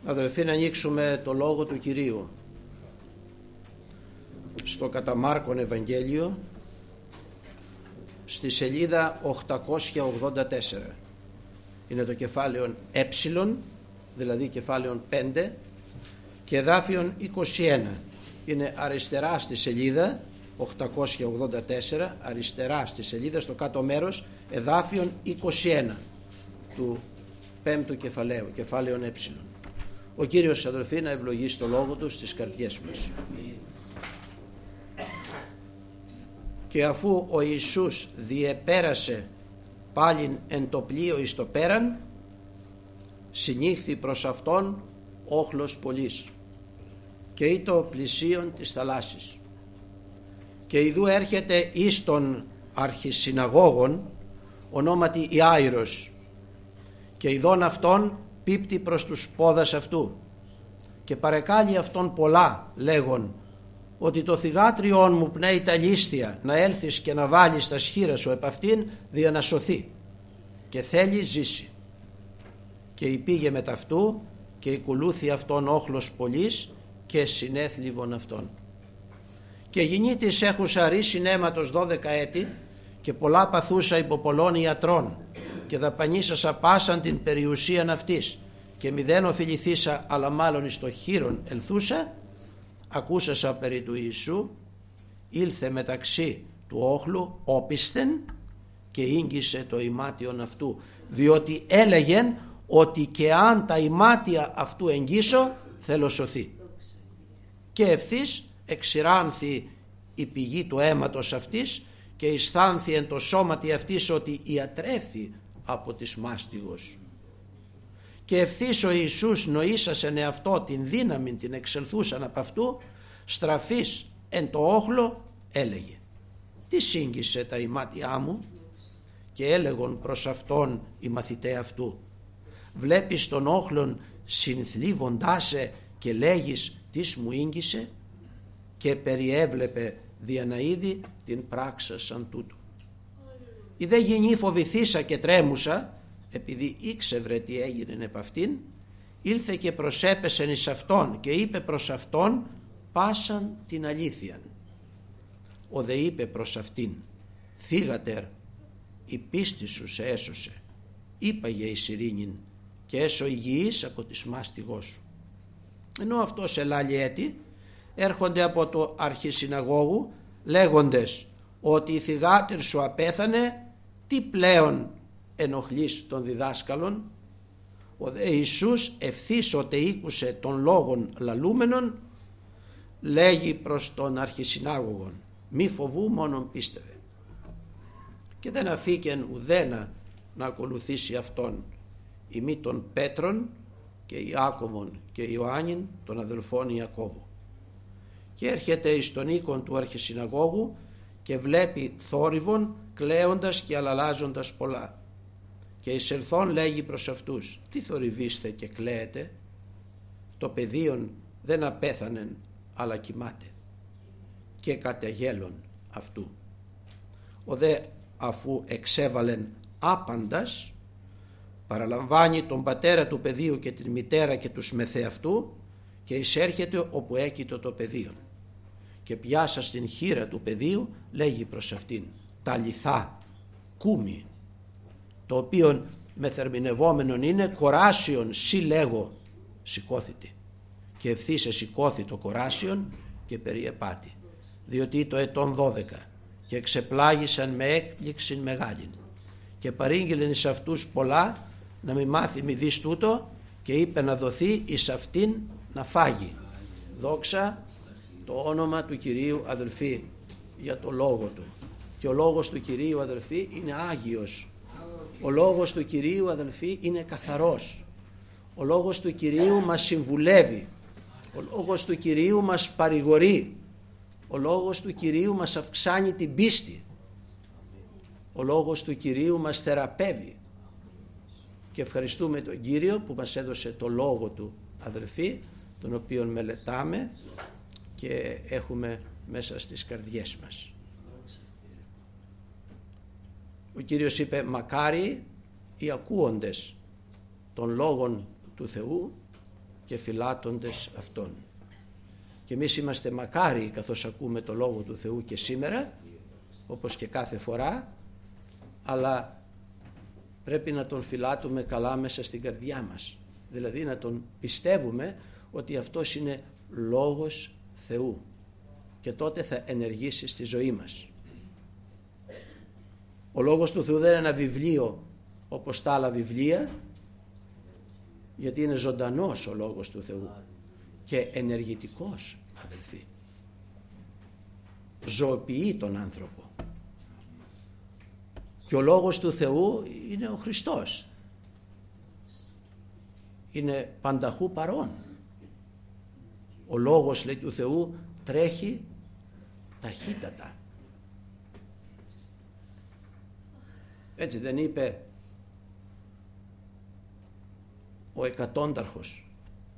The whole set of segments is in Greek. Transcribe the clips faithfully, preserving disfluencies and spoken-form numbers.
Αδελφοί, να ανοίξουμε το Λόγο του Κυρίου στο κατά Μάρκον Ευαγγέλιο, στη σελίδα οκτακόσια ογδόντα τέσσερα. Είναι το κεφάλαιο ε, δηλαδή κεφάλαιο πέντε, και εδάφιον είκοσι ένα. Είναι αριστερά στη σελίδα οκτακόσια ογδόντα τέσσερα, αριστερά στη σελίδα, στο κάτω μέρος, εδάφιον είκοσι ένα του πέμπτου κεφαλαίου, κεφάλαιον ε. Ο Κύριος, αδελφοί, να ευλογήσει το Λόγο Του στις καρδιές μας. Και αφού ο Ιησούς διεπέρασε πάλιν εν το πλοίο εις το πέραν, συνήχθη προς Αυτόν όχλος πολλής, και ήτο πλησίον της θαλάσσης. Και ιδού έρχεται εις των αρχισυναγώγων, ονόματι Ιάειρος, και ειδών Αυτόν πίπτει προς τους πόδας Αυτού, και παρεκάλει Αυτόν πολλά, λέγον, ότι το θυγάτριόν μου πνέει τα λίστια, να έλθεις και να βάλεις τα σχήρα σου επ' αυτήν, δια να σωθεί, και θέλει ζήσει. Και υπήγε μετ' αυτού, και οικουλούθη Αυτόν όχλος πολλής, και συνέθλιβον Αυτόν. Και γυνή της έχουσα ρίσιν αίματος δώδεκα έτη, και πολλά παθούσα υπό πολλών ιατρών, και δαπανίσασα πάσαν την περιουσίαν αυτής, και μηδέν οφειληθήσα, αλλά μάλλον εις το χείρον ελθούσα. Ακούσασα περί του Ιησού, ήλθε μεταξύ του όχλου όπισθεν, και ίγγισε το ημάτιον αυτού, διότι έλεγεν ότι και αν τα ημάτια αυτού εγγύσω, θέλω σωθεί. Και ευθύς εξηράνθη η πηγή του αίματος αυτής, και αισθάνθη εν το σώματι αυτής ότι ιατρεύθη από της μάστιγος. Και ευθύς ο Ιησούς νοήσασεν εαυτό την δύναμη την εξελθούσαν από αυτού, στραφής εν το όχλο έλεγε, τι σύγγισε τα ημάτια μου? Και έλεγον προς Αυτόν οι μαθηταί αυτού, βλέπεις τον όχλον συνθλίβοντάσαι και λέγεις τις μου ίγγισε? Και περιέβλεπε δια να είδη την πράξα σαν τούτο. Η δε γυνή φοβηθήσα και τρέμουσα, επειδή ήξευρε τι έγινε επ' αυτήν, ήλθε και προσέπεσεν εις Αυτόν, και είπε προς Αυτόν πάσαν την αλήθειαν. Ο δε είπε προς αυτήν, θύγατερ, η πίστη σου σε έσωσε, είπαγε εις ειρήνην, και έσω υγιής από της μάστιγός σου. Ενώ αυτός ελάλει έτη, έρχονται από το αρχισυναγώγου λέγοντες ότι η θυγάτερ σου απέθανε, τι πλέον ενοχλείς των διδάσκαλων? Ο δε Ιησούς ευθύς οτε ήκουσε των λόγων λαλούμενων, λέγει προς τον αρχισυνάγωγον, μη φοβού, μόνον πίστευε. Και δεν αφήκεν ουδένα να ακολουθήσει Αυτόν, ημί των Πέτρων και Ιάκωβον και Ιωάννην των αδελφών Ιακώβου. Και έρχεται εις τον οίκον του αρχισυναγώγου, και βλέπει θόρυβον κλαίοντας και αλαλάζοντας πολλά. Και εισελθόν λέγει προς αυτούς, τι θορυβείστε και κλαίετε? Το παιδίον δεν απέθανεν, αλλά κοιμάται. Και κατεγέλων αυτού. Ο δε αφού εξέβαλεν άπαντας, παραλαμβάνει τον πατέρα του παιδίου και την μητέρα και τους μεθεαυτού, και εισέρχεται όπου έκειτο το παιδίον. Και πιάσα στην χείρα του παιδίου, λέγει προς αυτήν, ταλιθά κούμι, το οποίον μεθερμινευόμενον είναι κοράσιον σι λέγω, σηκώθητη. Και ευθύς εσηκώθη το κοράσιον και περιεπάτη, διότι το ετών δώδεκα, και ξεπλάγησαν με έκπληξην μεγάλην. Και παρήγγειλεν εις αυτούς πολλά, να μη μάθει μη δεις τούτο, και είπε να δοθεί εις αυτήν να φάγει. Δόξα το όνομα του Κυρίου, αδελφοί, για το Λόγο Του. Και ο Λόγος του Κυρίου, αδελφοί, είναι Άγιος. Ο Λόγος του Κυρίου, αδελφοί, είναι καθαρός. Ο Λόγος του Κυρίου μας συμβουλεύει. Ο Λόγος του Κυρίου μας παρηγορεί. Ο Λόγος του Κυρίου μας αυξάνει την πίστη. Ο Λόγος του Κυρίου μας θεραπεύει. Και ευχαριστούμε τον Κύριο που μας έδωσε το Λόγο Του, αδελφοί, τον οποίον μελετάμε και έχουμε μέσα στις καρδιές μας. Ο Κύριος είπε, μακάρι οι ακούοντες των λόγων του Θεού και φυλάττοντες αυτόν. Και εμείς είμαστε μακάριοι καθώς ακούμε το Λόγο του Θεού και σήμερα, όπως και κάθε φορά, αλλά πρέπει να τον φυλάττουμε καλά μέσα στην καρδιά μας. Δηλαδή να τον πιστεύουμε ότι αυτός είναι Λόγος Θεού και τότε θα ενεργήσει στη ζωή μας. Ο Λόγος του Θεού δεν είναι ένα βιβλίο όπως τα άλλα βιβλία, γιατί είναι ζωντανός ο Λόγος του Θεού και ενεργητικός, αδελφοί. Ζωοποιεί τον άνθρωπο. Και ο Λόγος του Θεού είναι ο Χριστός. Είναι πανταχού παρόν. Ο Λόγος, λέει, του Θεού τρέχει ταχύτατα. Έτσι δεν είπε ο εκατόνταρχος?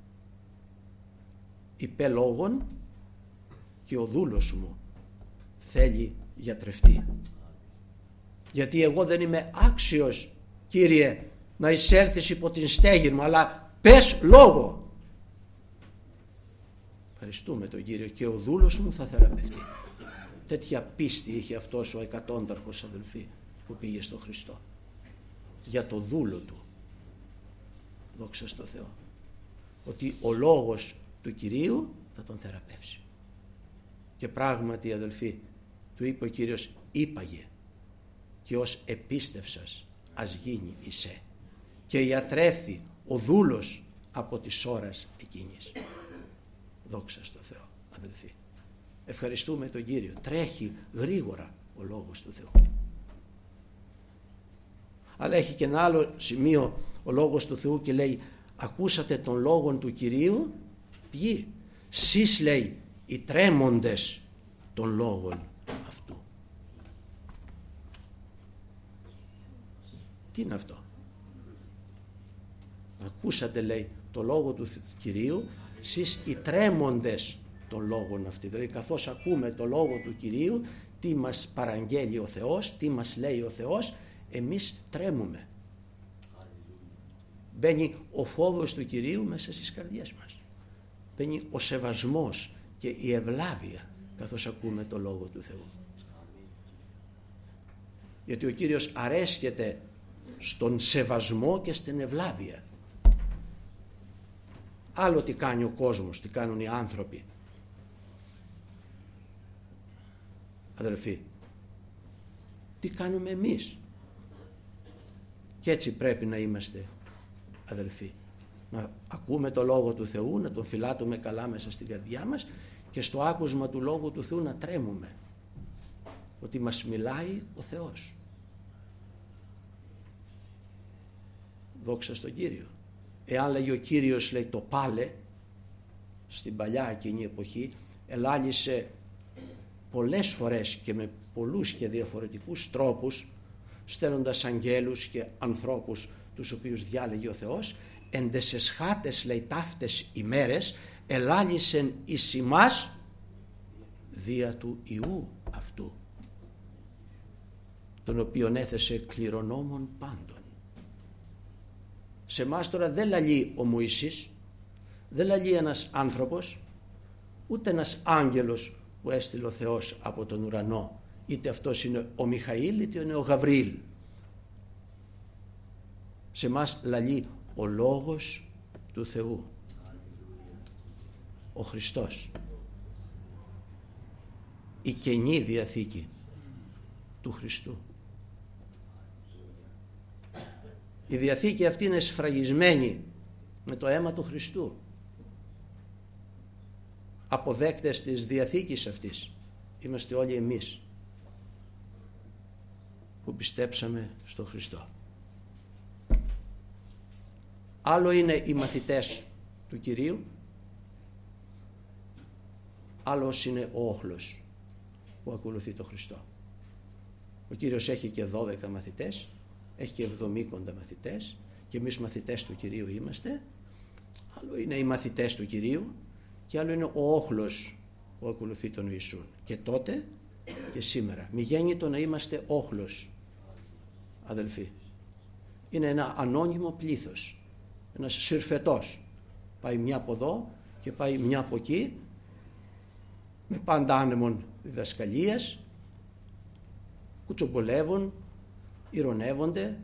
Είπε λόγον και ο δούλος μου θέλει γιατρευτεί. Γιατί εγώ δεν είμαι άξιος, Κύριε, να εισέλθεις υπό την στέγη μου, αλλά πες λόγο. Ευχαριστούμε τον Κύριο, και ο δούλος μου θα θεραπευτεί. Τέτοια πίστη είχε αυτός ο εκατόνταρχος, αδελφοί, που πήγε στο Χριστό για το δούλο του. Δόξα στο Θεό, ότι ο λόγος του Κυρίου θα τον θεραπεύσει. Και πράγματι, αδελφοί, του είπε ο Κύριος, είπαγε και ως επίστευσας ας γίνει εισέ, και ιατρεύθη ο δούλος από της ώρας εκείνης. Δόξα στο Θεό, αδελφοί. Ευχαριστούμε τον Κύριο. Τρέχει γρήγορα ο Λόγος του Θεού. Αλλά έχει και ένα άλλο σημείο ο Λόγος του Θεού και λέει, ακούσατε τον Λόγον του Κυρίου? Ποιοι? Σεις, λέει, οι τρέμοντες των λόγων αυτού. Τι είναι αυτό? Ακούσατε, λέει, το Λόγο του Κυρίου, σεις οι τρέμοντες των λόγων αυτοί. Δηλαδή καθώς ακούμε το Λόγο του Κυρίου, τι μας παραγγέλει ο Θεός, τι μας λέει ο Θεός, εμείς τρέμουμε. Μπαίνει ο φόβος του Κυρίου μέσα στις καρδιές μας. Μπαίνει ο σεβασμός και η ευλάβεια καθώς ακούμε το Λόγο του Θεού. Γιατί ο Κύριος αρέσκεται στον σεβασμό και στην ευλάβεια. Άλλο τι κάνει ο κόσμος, τι κάνουν οι άνθρωποι. Αδελφοί, τι κάνουμε εμείς? Και έτσι πρέπει να είμαστε, αδελφοί. Να ακούμε το Λόγο του Θεού, να τον φυλάτουμε καλά μέσα στην καρδιά μας και στο άκουσμα του Λόγου του Θεού να τρέμουμε ότι μας μιλάει ο Θεός. Δόξα στον Κύριο. Εάν λέγει ο Κύριος, λέει, το πάλε, στην παλιά εκείνη εποχή ελάλησε πολλές φορές και με πολλούς και διαφορετικούς τρόπους, στέλνοντας αγγέλους και ανθρώπους τους οποίους διάλεγε ο Θεός, εν τες εσχάτες, λέει, ταύτες ημέρες ελάλησεν εις ημάς δια του Ιού αυτού, τον οποίον έθεσε κληρονόμων πάντων. Σε εμάς τώρα δεν λαλεί ο Μωυσής, δεν λαλεί ένας άνθρωπος, ούτε ένας άγγελος που έστειλε ο Θεός από τον ουρανό, είτε αυτός είναι ο Μιχαήλ είτε είναι ο Γαβριήλ. Σε εμάς λαλεί ο Λόγος του Θεού, ο Χριστός, η Καινή Διαθήκη του Χριστού. Η Διαθήκη αυτή είναι σφραγισμένη με το αίμα του Χριστού. Αποδέκτες της Διαθήκης αυτής είμαστε όλοι εμείς που πιστέψαμε στον Χριστό. Άλλο είναι οι μαθητές του Κυρίου, άλλος είναι ο όχλος που ακολουθεί τον Χριστό. Ο Κύριος έχει και δώδεκα μαθητές, έχει και εβδομήκοντα μαθητές και εμείς μαθητές του Κυρίου είμαστε. Άλλο είναι οι μαθητές του Κυρίου και άλλο είναι ο όχλος που ακολουθεί τον Ιησούν. Και τότε και σήμερα. Μη γέννητο να είμαστε όχλος, αδελφοί. Είναι ένα ανώνυμο πλήθος, ένας συρφετός. Πάει μια από εδώ και πάει μια από εκεί, με πάντα άνεμον διδασκαλίες, κουτσομπολεύουν, ηρωνεύονται,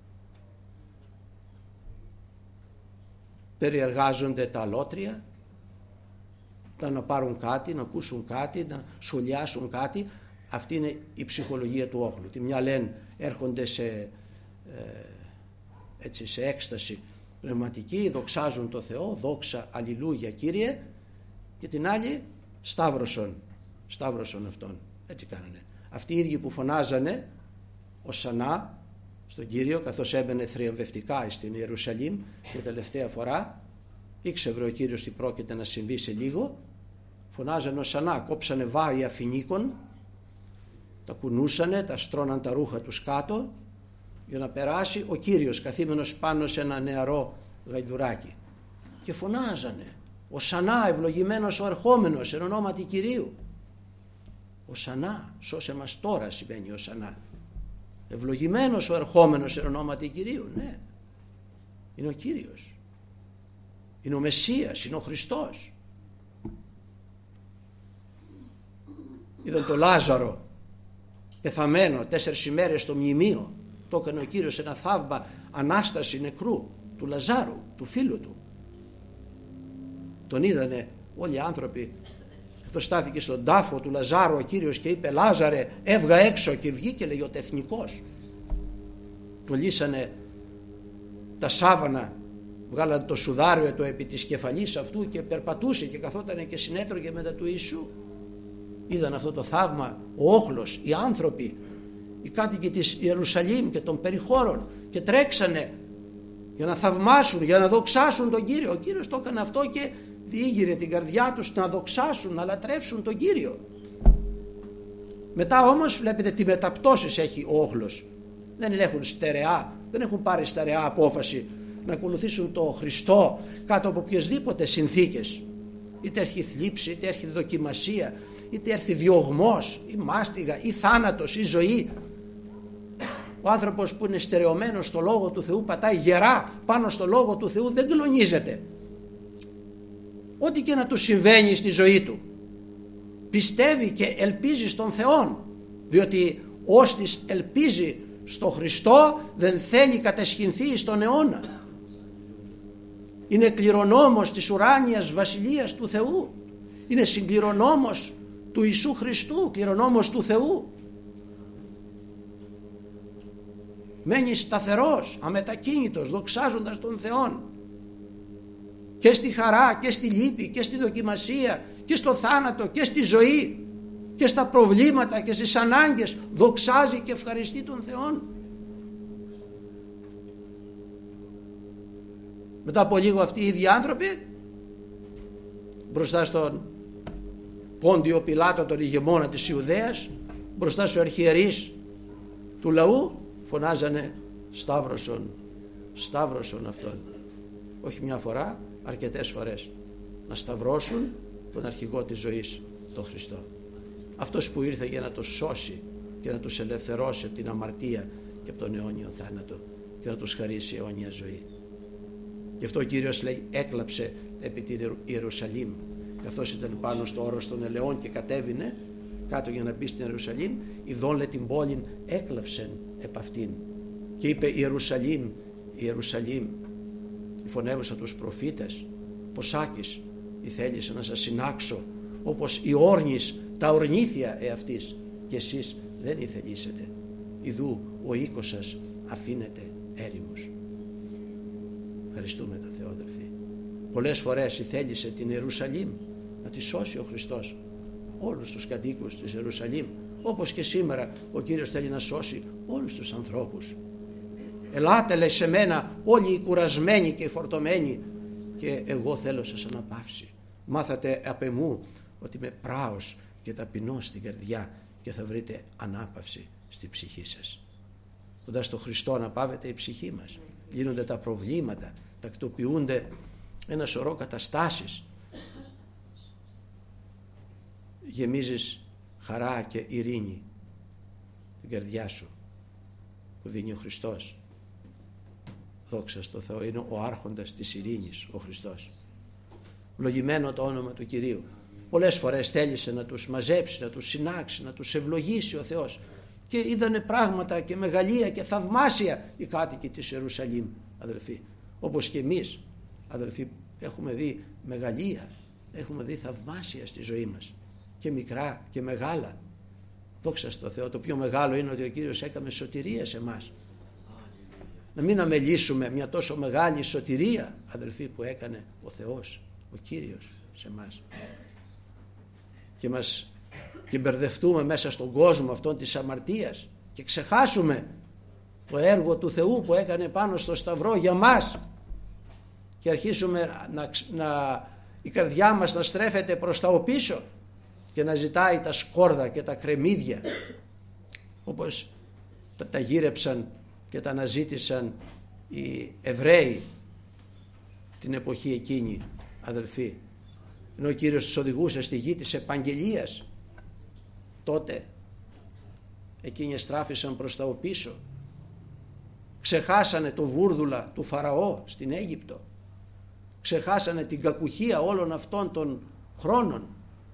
περιεργάζονται τα αλότρια, να πάρουν κάτι, να ακούσουν κάτι, να σχολιάσουν κάτι. Αυτή είναι η ψυχολογία του όχλου. Τη μια λένε έρχονται σε, ε, έτσι, σε έκσταση πνευματική, δοξάζουν το Θεό, δόξα, αλληλούια Κύριε, και την άλλη σταύρωσον, σταύρωσον αυτόν. Έτσι κάνανε. Αυτοί οι ίδιοι που φωνάζανε οσανά στον Κύριο καθώς έμπαινε θριαμβευτικά στην Ιερουσαλήμ για τελευταία φορά, ήξερε ο Κύριος τι πρόκειται να συμβεί σε λίγο, φωνάζανε οσανά, κόψανε βάρη αφινίκων, τα κουνούσανε, τα στρώναν τα ρούχα τους κάτω για να περάσει ο Κύριος καθήμενος πάνω σε ένα νεαρό γαϊδουράκι, και φωνάζανε οσανά, ευλογημένος ο ερχόμενος εν ονόματι Κυρίου. Οσανά, σώσε μας τώρα, σημαίνει οσανά. Ευλογημένος ο ερχόμενος εν ονόματι Κυρίου. Ναι, είναι ο Κύριος, είναι ο Μεσσίας, είναι ο Χριστός. Είδαν το Λάζαρο πεθαμένο τέσσερις ημέρες στο μνημείο. Το έκανε ο Κύριος ένα θαύμα, ανάσταση νεκρού του Λαζάρου, του φίλου του. Τον είδανε όλοι οι άνθρωποι. Καθώς στάθηκε στον τάφο του Λαζάρου ο Κύριος και είπε Λάζαρε έβγα έξω, και βγήκε, λέγει ο τεθνικός. Του λύσανε τα σάβανα, βγάλανε το σουδάριο το επί της κεφαλής αυτού και περπατούσε και καθότανε και συνέτρωγε μετά του Ιησού. Είδαν αυτό το θαύμα ο όχλος, οι άνθρωποι, οι κάτοικοι της Ιερουσαλήμ και των περιχώρων, και τρέξανε για να θαυμάσουν, για να δοξάσουν τον Κύριο. Ο Κύριος το έκανε αυτό και διήγηρε την καρδιά τους να δοξάσουν, να λατρεύσουν τον Κύριο. Μετά όμως βλέπετε τι μεταπτώσεις έχει ο όχλος. Δεν έχουν στερεά, δεν έχουν πάρει στερεά απόφαση να ακολουθήσουν τον Χριστό κάτω από οποιασδήποτε συνθήκες. Είτε έρθει θλίψη, είτε έρθει δοκιμασία, είτε έρθει διωγμός ή μάστιγα ή θάνατος ή ζωή. Ο άνθρωπος που είναι στερεωμένος στο Λόγο του Θεού πατάει γερά πάνω στο Λόγο του Θεού, δεν κλονίζεται. Ό,τι και να του συμβαίνει στη ζωή του, πιστεύει και ελπίζει στον Θεό, διότι όστις ελπίζει στο Χριστό δεν θέλει κατεσχυνθεί στον αιώνα. Είναι κληρονόμος της ουράνιας βασιλείας του Θεού, είναι συγκληρονόμος του Ιησού Χριστού, κληρονόμος του Θεού. Μένει σταθερός, αμετακίνητος, δοξάζοντας τον Θεόν, και στη χαρά και στη λύπη και στη δοκιμασία και στο θάνατο και στη ζωή και στα προβλήματα και στις ανάγκες, δοξάζει και ευχαριστεί τον Θεόν. Μετά από λίγο αυτοί οι ίδιοι άνθρωποι μπροστά στον Πόντιο Πιλάτο, τον ηγεμόνα της Ιουδαίας, μπροστά στους αρχιερείς του λαού, φωνάζανε σταύρωσον, σταύρωσον αυτόν. Όχι μια φορά, αρκετές φορές, να σταυρώσουν τον αρχηγό της ζωής, τον Χριστό. Αυτός που ήρθε για να τους σώσει και να τους ελευθερώσει από την αμαρτία και από τον αιώνιο θάνατο και να τους χαρίσει αιώνια ζωή. Γι' αυτό ο Κύριος λέει έκλαψε επί την Ιερουσαλήμ, καθώς ήταν πάνω στο όρος των ελαιών και κατέβηνε κάτω για να μπει στην Ιερουσαλήμ, ειδών την πόλην έκλαψεν επ' αυτήν και είπε Ιερουσαλήμ, Ιερουσαλήμ, φωνεύουσα τους προφήτες, ποσάκης ή θέλησε να σας συνάξω όπως η όρνης τα ορνήθια εαυτής, και εσείς δεν ηθελήσετε, ιδού ο οίκος σας αφήνεται έρημος. Ευχαριστούμε τον Θεό, αδελφοί. Πολλές φορές ηθέλησε την Ιερουσαλήμ να τη σώσει ο Χριστός, όλους τους κατοίκους της Ιερουσαλήμ, όπως και σήμερα ο Κύριος θέλει να σώσει όλους τους ανθρώπους. Ελάτε, λέει, σε μένα όλοι οι κουρασμένοι και οι φορτωμένοι και εγώ θέλω σας αναπαύσει. Μάθατε απ' εμού ότι είμαι πράος και ταπεινός στην καρδιά και θα βρείτε ανάπαυση στη ψυχή σας. Κοντά στο Χριστό αναπαύεται η ψυχή μας. Λύνονται τα προβλήματα, τακτοποιούνται ένα σωρό καταστάσεις. Γεμίζεις χαρά και ειρήνη την καρδιά σου που δίνει ο Χριστός. Δόξα στο Θεό, είναι ο άρχοντας της ειρήνης ο Χριστός. Ευλογημένο το όνομα του Κυρίου. Πολλές φορές θέλησε να τους μαζέψει, να τους συνάξει, να τους ευλογήσει ο Θεός. Και είδανε πράγματα και μεγαλεία και θαυμάσια οι κάτοικοι της Ιερουσαλήμ, αδελφοί. Όπως και εμείς, αδελφοί, έχουμε δει μεγαλεία, έχουμε δει θαυμάσια στη ζωή μας. Και μικρά και μεγάλα. Δόξα τω Θεώ. Το πιο μεγάλο είναι ότι ο Κύριος έκαμε σωτηρία σε εμάς. Να μην αμελήσουμε μια τόσο μεγάλη σωτηρία, αδελφοί, που έκανε ο Θεός, ο Κύριος σε εμάς. Και μας και μπερδευτούμε μέσα στον κόσμο αυτόν της αμαρτίας και ξεχάσουμε το έργο του Θεού που έκανε πάνω στο Σταυρό για μας και αρχίσουμε να, να, η καρδιά μας να στρέφεται προς τα οπίσω και να ζητάει τα σκόρδα και τα κρεμμύδια, όπως τα, τα γύρεψαν και τα αναζήτησαν οι Εβραίοι την εποχή εκείνη, αδελφοί. Ενώ ο Κύριος τους οδηγούσε στη γη της επαγγελίας, τότε εκείνοι στράφησαν προς τα οπίσω, ξεχάσανε το βούρδουλα του Φαραώ στην Αίγυπτο, ξεχάσανε την κακουχία όλων αυτών των χρόνων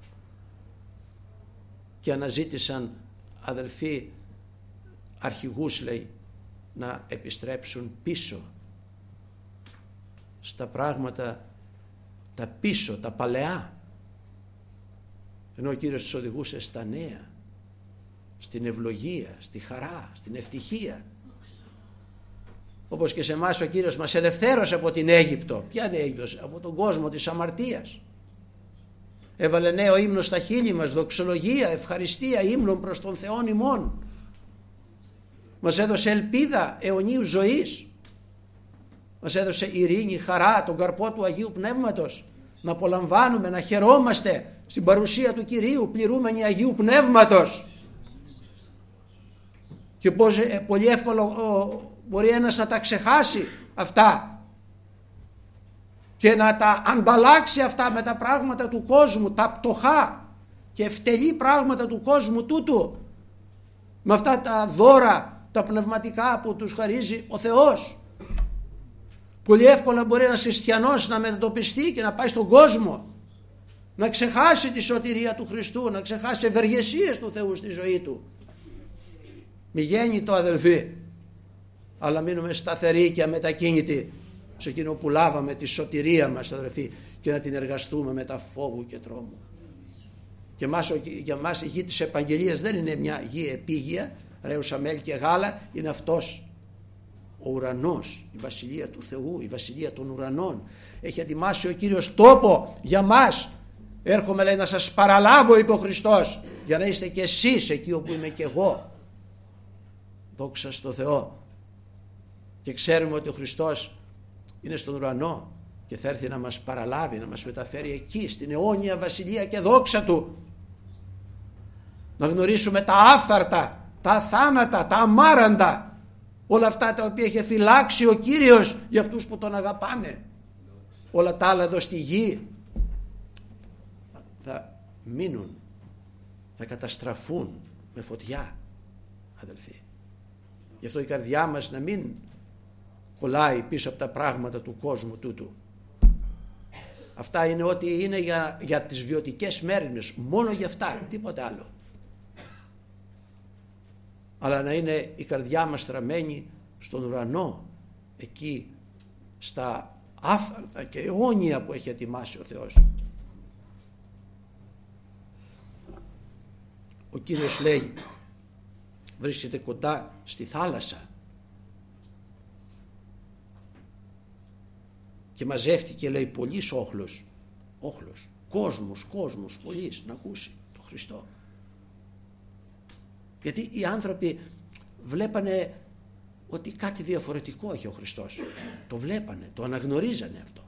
και αναζήτησαν, αδελφοί, αρχηγούς, λέει, να επιστρέψουν πίσω στα πράγματα τα πίσω, τα παλαιά, ενώ ο Κύριος τους οδηγούσε στα νέα, στην ευλογία, στη χαρά, στην ευτυχία. Όπως και σε εμάς ο Κύριος μας ελευθέρωσε από την Αίγυπτο. Ποια είναι η Αίγυπτος? Από τον κόσμο της αμαρτίας. Έβαλε νέο ύμνο στα χείλη μας, δοξολογία, ευχαριστία, ύμνων προς τον Θεόν ημών. Μας έδωσε ελπίδα αιωνίου ζωής. Μας έδωσε ειρήνη, χαρά, τον καρπό του Αγίου Πνεύματος. Να απολαμβάνουμε, να χαιρόμαστε στην παρουσία του Κυρίου, πληρούμενοι Αγίου Πνεύματος. Και πώς ε, πολύ εύκολο ο, μπορεί ένας να τα ξεχάσει αυτά και να τα ανταλλάξει αυτά με τα πράγματα του κόσμου, τα πτωχά και ευτελή πράγματα του κόσμου τούτου, με αυτά τα δώρα, τα πνευματικά που τους χαρίζει ο Θεός. Πολύ εύκολα μπορεί ένας χριστιανός να μετατοπιστεί και να πάει στον κόσμο, να ξεχάσει τη σωτηρία του Χριστού, να ξεχάσει ευεργεσίες του Θεού στη ζωή του. Μη γέννη το, αδελφοί, αλλά μείνουμε σταθεροί και αμετακίνητοι σε εκείνο που λάβαμε τη σωτηρία μας, αδελφοί, και να την εργαστούμε με τα φόβου και τρόμου. Και μας, για μας η γη της επαγγελίας δεν είναι μια γη επίγεια, ρέουσα μέλι και γάλα, είναι αυτός ο ουρανός, η βασιλεία του Θεού, η βασιλεία των ουρανών. Έχει ετοιμάσει ο Κύριος τόπο για μας. Έρχομαι, λέει, να σας παραλάβω, είπε ο Χριστός, για να είστε και εσείς εκεί όπου είμαι και εγώ. Δόξα στο Θεό. Και ξέρουμε ότι ο Χριστός είναι στον ουρανό και θα έρθει να μας παραλάβει, να μας μεταφέρει εκεί στην αιώνια βασιλεία και δόξα του. Να γνωρίσουμε τα άφθαρτα, τα αθάνατα, τα αμάραντα, όλα αυτά τα οποία είχε φυλάξει ο Κύριος για αυτούς που τον αγαπάνε. Όλα τα άλλα εδώ στη γη θα μείνουν, θα καταστραφούν με φωτιά, αδελφοί. Γι' αυτό η καρδιά μας να μην κολλάει πίσω από τα πράγματα του κόσμου τούτου. Αυτά είναι ό,τι είναι για, για τις βιωτικές μέρες, μόνο για αυτά, τίποτα άλλο. Αλλά να είναι η καρδιά μας στραμμένη στον ουρανό, εκεί στα άφθαρτα και αιώνια που έχει ετοιμάσει ο Θεός. Ο Κύριος, λέει, βρίσκεται κοντά στη θάλασσα και μαζεύτηκε, λέει, πολύς όχλος, όχλος, κόσμος, κόσμος, πολύς να ακούσει τον Χριστό. Γιατί οι άνθρωποι βλέπανε ότι κάτι διαφορετικό έχει ο Χριστός. Το βλέπανε, το αναγνωρίζανε αυτό.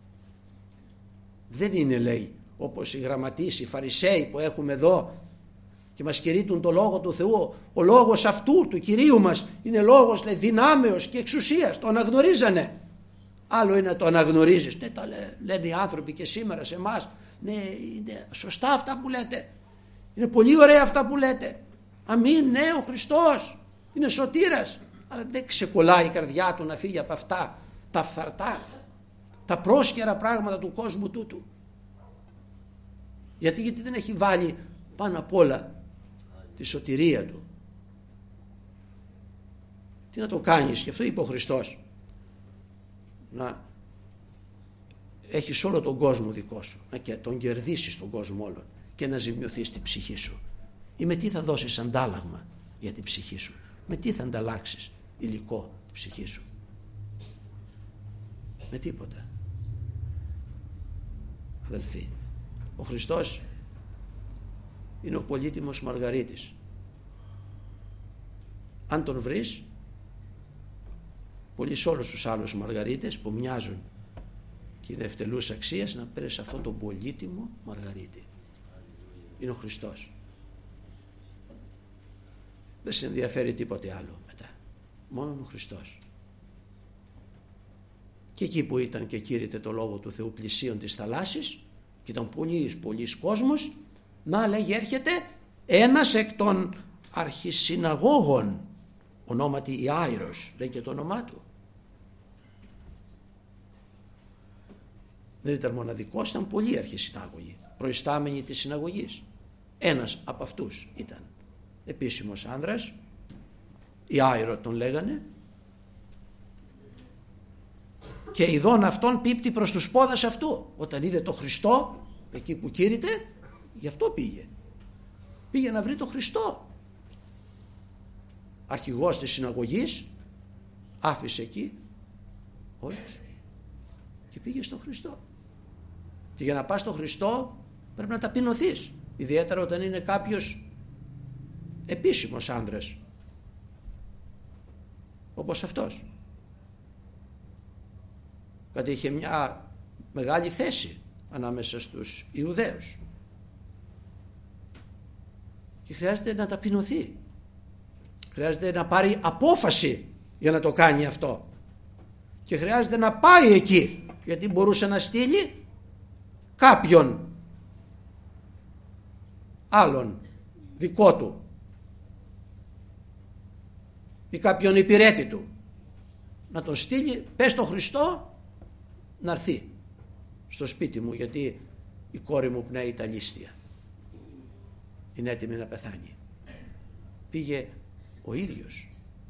Δεν είναι, λέει, όπως οι γραμματείς, οι Φαρισαίοι που έχουμε εδώ και μας κηρύττουν το Λόγο του Θεού. Ο λόγος αυτού του Κυρίου μας είναι λόγος, λέει, δυνάμεως και εξουσίας. Το αναγνωρίζανε. Άλλο είναι να το αναγνωρίζεις. Ναι, τα λένε οι άνθρωποι και σήμερα σε εμάς. Ναι, είναι σωστά αυτά που λέτε. Είναι πολύ ωραία αυτά που λέτε. Αμήν, ναι, ο Χριστός είναι σωτήρας. Αλλά δεν ξεκολλάει η καρδιά του να φύγει από αυτά τα φθαρτά, τα πρόσκαιρα πράγματα του κόσμου τούτου. Γιατί, γιατί δεν έχει βάλει πάνω απ' όλα τη σωτηρία του. Τι να το κάνεις? Γι' αυτό είπε ο Χριστός, να έχεις όλο τον κόσμο δικό σου, να τον κερδίσεις τον κόσμο όλον και να ζημιωθείς την ψυχή σου. Ή με τι θα δώσεις αντάλλαγμα για την ψυχή σου? Με τι θα ανταλλάξεις υλικό την ψυχή σου? Με τίποτα. Αδελφοί, ο Χριστός είναι ο πολύτιμος Μαργαρίτης. Αν τον βρεις, πολύ σε όλους τους άλλους Μαργαρίτες που μοιάζουν και είναι ευτελούς αξίας, να παίρνεις αυτόν τον πολύτιμο Μαργαρίτη. Είναι ο Χριστός. Δεν σε ενδιαφέρει τίποτε άλλο μετά. Μόνο ο Χριστός. Και εκεί που ήταν και κήρυτε το λόγο του Θεού πλησίον της θαλάσσης και ήταν πολλής πολλής κόσμος, να λέγει έρχεται ένας εκ των αρχισυναγώγων, ονόματι Ιάειρος, λέει και το όνομά του. Δεν ήταν μοναδικός, ήταν πολλοί αρχισυνάγωγοι, προϊστάμενοι της συναγωγής. Ένας από αυτούς ήταν επίσημος άνδρας, Ιάειρο τον λέγανε, και ειδών αυτόν πίπτει προς τους πόδας αυτού. Όταν είδε το Χριστό εκεί που κήρυτε, γι' αυτό πήγε. Πήγε να βρει το Χριστό. Αρχηγός της συναγωγής άφησε εκεί όλους και πήγε στον Χριστό. Και για να πας στον Χριστό πρέπει να ταπεινωθείς, ιδιαίτερα όταν είναι κάποιος επίσημος άνδρας όπως αυτός. Γιατί είχε μια μεγάλη θέση ανάμεσα στους Ιουδαίους και χρειάζεται να ταπεινωθεί, χρειάζεται να πάρει απόφαση για να το κάνει αυτό και χρειάζεται να πάει εκεί, γιατί μπορούσε να στείλει κάποιον άλλον δικό του ή κάποιον υπηρέτη του, να τον στείλει, πες στον Χριστό να έρθει στο σπίτι μου, γιατί η κόρη μου πνέει τα λίστια, είναι έτοιμη να πεθάνει. Πήγε ο ίδιος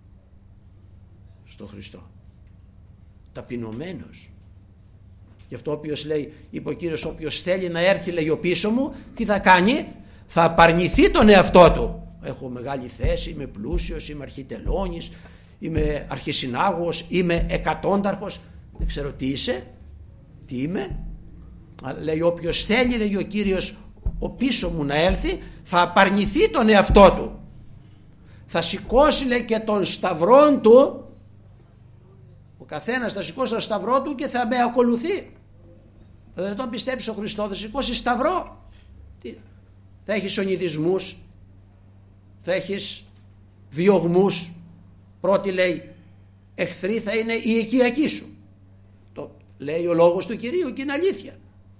στο Χριστό, ταπεινωμένος. Γι' αυτό όποιος λέει, είπε ο Κύριος, όποιος θέλει να έρθει, λέει, ο πίσω μου, τι θα κάνει? Θα απαρνηθεί τον εαυτό του. Έχω μεγάλη θέση, είμαι πλούσιος, είμαι αρχιτελώνης, είμαι αρχισυνάγωγος, είμαι εκατόνταρχος, δεν ξέρω τι είσαι, τι είμαι. Αλλά λέει, όποιος θέλει, λέει ο Κύριος, ο πίσω μου να έλθει, θα απαρνηθεί τον εαυτό του. Θα σηκώσει, λέει, και τον σταυρόν του. Ο καθένας θα σηκώσει τον σταυρό του και θα με ακολουθεί. Δεν τον πιστέψει ο Χριστό, θα σηκώσει σταυρό. Τι? Θα έχεις ονειδισμούς, θα έχεις διωγμούς. Πρώτη, λέει, εχθροί θα είναι οι οικιακοί σου. Το λέει ο λόγος του Κυρίου και είναι αλήθεια.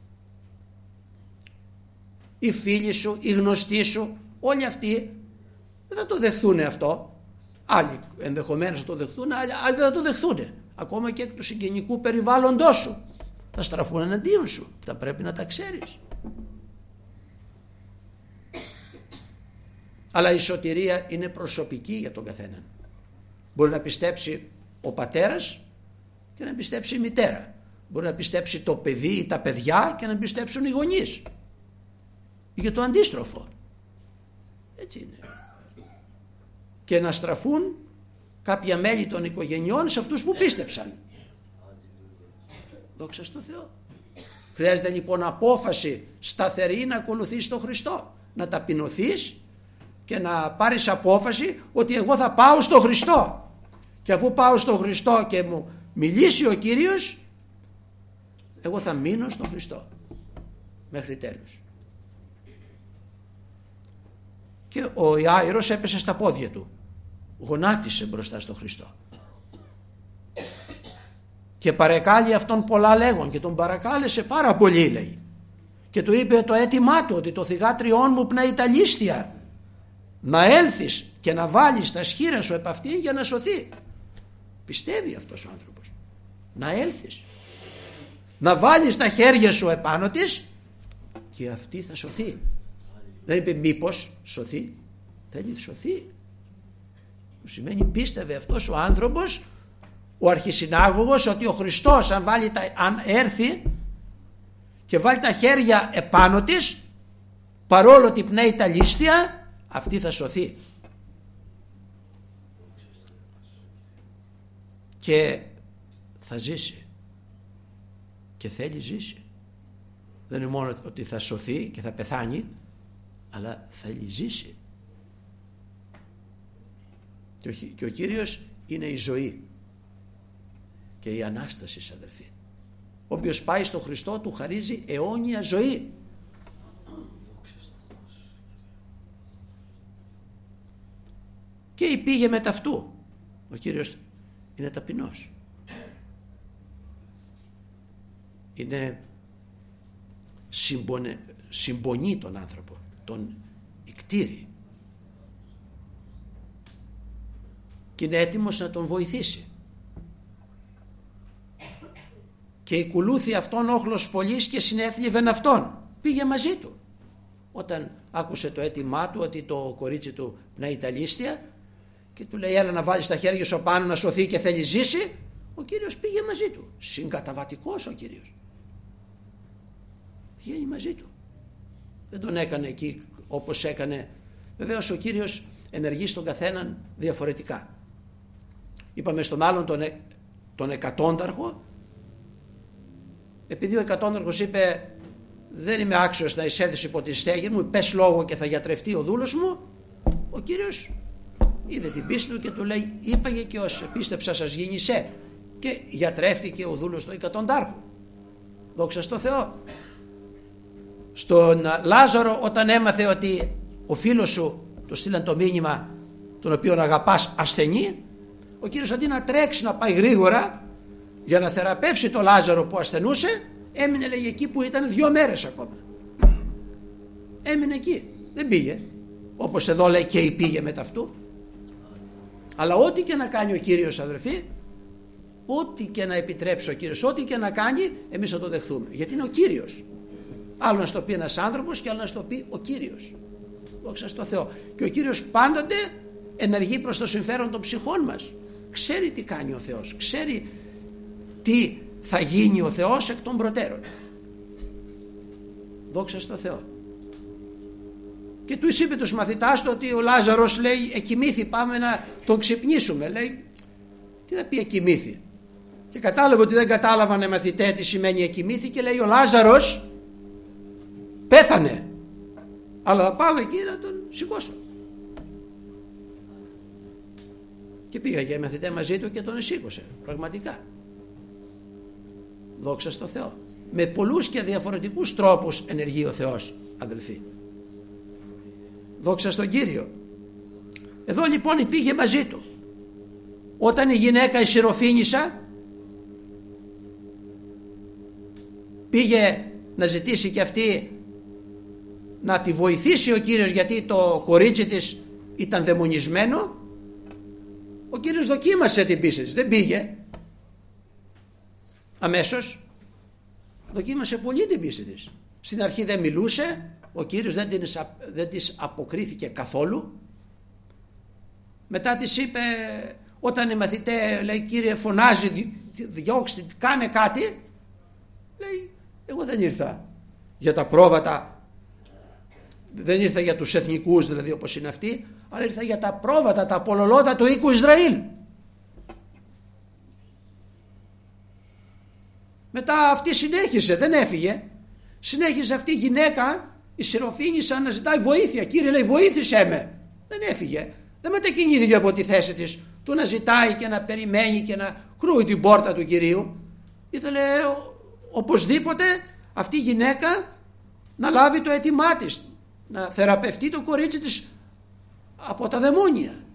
Οι φίλοι σου, οι γνωστοί σου, όλοι αυτοί δεν θα το δεχθούν αυτό. Άλλοι ενδεχομένως θα το δεχθούν, άλλοι δεν θα το δεχθούν. Ακόμα και εκ του συγγενικού περιβάλλοντός σου θα στραφούν εναντίον σου. Θα πρέπει να τα ξέρεις. Αλλά η σωτηρία είναι προσωπική για τον καθέναν. Μπορεί να πιστέψει ο πατέρας και να πιστέψει η μητέρα. Μπορεί να πιστέψει το παιδί ή τα παιδιά και να πιστέψουν οι γονείς. Ή και το αντίστροφο. Έτσι είναι. Και να στραφούν κάποια μέλη των οικογενειών σε αυτούς που πίστεψαν. Δόξα στο Θεό. Χρειάζεται λοιπόν απόφαση σταθερή να ακολουθείς τον Χριστό. Να ταπεινωθείς και να πάρεις απόφαση ότι εγώ θα πάω στον Χριστό. Και αφού πάω στον Χριστό και μου μιλήσει ο Κύριος, εγώ θα μείνω στον Χριστό μέχρι τέλους. Και ο Ιάειρος έπεσε στα πόδια του, γονάτισε μπροστά στον Χριστό και παρεκάλει αυτόν πολλά λέγον και τον παρακάλεσε πάρα πολύ, λέει, και του είπε το αίτημά του, ότι το θυγάτριόν μου πνέει τα λίστια, να έλθεις και να βάλεις τα σχήρα σου επ' αυτήν για να σωθεί. Πιστεύει αυτός ο άνθρωπος. Να έλθεις, να βάλεις τα χέρια σου επάνω της και αυτή θα σωθεί. Δεν είπε μήπως σωθεί, θέλει σωθεί. Που σημαίνει πίστευε αυτός ο άνθρωπος, ο αρχισυνάγωγος, ότι ο Χριστός αν, βάλει τα, αν έρθει και βάλει τα χέρια επάνω της, παρόλο ότι πνέει τα λίστια, αυτή θα σωθεί. Και θα ζήσει. Και θέλει ζήσει. Δεν είναι μόνο ότι θα σωθεί και θα πεθάνει, αλλά θέλει ζήσει. Και ο Κύριος είναι η ζωή και η Ανάσταση, αδερφοί. Όποιος πάει στο Χριστό του χαρίζει αιώνια ζωή. Και πήγε με ταυτού. Ο Κύριος είναι ταπεινός. Είναι συμπονε, συμπονεί τον άνθρωπο, τον ικτήρει. Και είναι έτοιμος να τον βοηθήσει. Και ακολούθη αυτόν όχλος πολλής και συνέθλιβεν αυτόν. Πήγε μαζί του. Όταν άκουσε το αίτημά του ότι το κορίτσι του πνέει τα λίστια και του λέει έλα να βάλεις τα χέρια σου πάνω να σωθεί και θέλει ζήσει, ο Κύριος πήγε μαζί του. Συγκαταβατικός ο Κύριος. Πήγε μαζί του. Δεν τον έκανε εκεί όπως έκανε. Βεβαίως ο Κύριος ενεργεί στον καθέναν διαφορετικά. Είπαμε στον άλλον τον, ε, τον εκατόνταρχο, επειδή ο εκατόνταρχος είπε δεν είμαι άξιος να εισέλθεις υπό τη στέγη μου, πες λόγο και θα γιατρευτεί ο δούλος μου, ο Κύριος είδε την πίστη του και του λέει είπαγε και ως πίστεψα σας γίνησε, και γιατρεύτηκε ο δούλος του εκατοντάρχου. Δόξα στο Θεό. Στον Λάζαρο όταν έμαθε ότι ο φίλος σου του στείλαν το μήνυμα τον οποίον αγαπάς ασθενή, ο Κύριος αντί να τρέξει να πάει γρήγορα για να θεραπεύσει το Λάζαρο που ασθενούσε, έμεινε λέγει εκεί που ήταν δύο μέρες ακόμα. Έμεινε εκεί, δεν πήγε όπως εδώ λέει και πήγε με ταυτού. Αλλά ό,τι και να κάνει ο Κύριος, αδερφοί, ό,τι και να επιτρέψει ο Κύριος, ό,τι και να κάνει, εμείς θα το δεχθούμε, γιατί είναι ο Κύριος. Άλλο να στο πει ένας άνθρωπος και άλλο να στο πει ο Κύριος. Δόξα στο Θεό. Και ο Κύριος πάντοτε ενεργεί προς το συμφέρον των ψυχών μας. Ξέρει τι κάνει ο Θεός, ξέρει τι θα γίνει ο Θεός εκ των προτέρων. Δόξα στο Θεό. Και του είπε τους μαθητάς του ότι ο Λάζαρος λέει εκοιμήθη, πάμε να τον ξυπνήσουμε. Λέει τι θα πει εκοιμήθη, και κατάλαβε ότι δεν κατάλαβαν οι μαθητές τι σημαίνει εκοιμήθη και λέει ο Λάζαρος πέθανε, αλλά θα πάω εκεί να τον σηκώσω. Και πήγα και οι μαθητές μαζί του και τον σήκωσε πραγματικά. Δόξα στο Θεό. Με πολλούς και διαφορετικούς τρόπους ενεργεί ο Θεός, αδελφοί. Δόξα στον Κύριο. Εδώ λοιπόν πήγε μαζί του. Όταν η γυναίκα η Συροφήνισσα πήγε να ζητήσει και αυτή να τη βοηθήσει ο Κύριος, γιατί το κορίτσι της ήταν δαιμονισμένο, ο Κύριος δοκίμασε την πίστη της, δεν πήγε αμέσως, δοκίμασε πολύ την πίστη της. Στην αρχή δεν μιλούσε, ο Κύριος δεν, την, δεν της αποκρίθηκε καθόλου. Μετά της είπε, όταν η μαθητέ λέει Κύριε φωνάζει, διώξτε, κάνε κάτι, λέει εγώ δεν ήρθα για τα πρόβατα, δεν ήρθα για τους εθνικούς δηλαδή όπως είναι αυτοί, αλλά ήρθα για τα πρόβατα, τα απολολότα του οίκου Ισραήλ. Μετά αυτή συνέχισε, δεν έφυγε, συνέχισε αυτή η γυναίκα η Συροφήνισσα να ζητάει βοήθεια. Κύριε λέει βοήθησέ με, δεν έφυγε, δεν μετακινήθηκε από τη θέση της του να ζητάει και να περιμένει και να κρούει την πόρτα του Κυρίου. Ήθελε οπωσδήποτε αυτή η γυναίκα να λάβει το αίτημά της, να θεραπευτεί το κορίτσι της από τα δαιμόνια.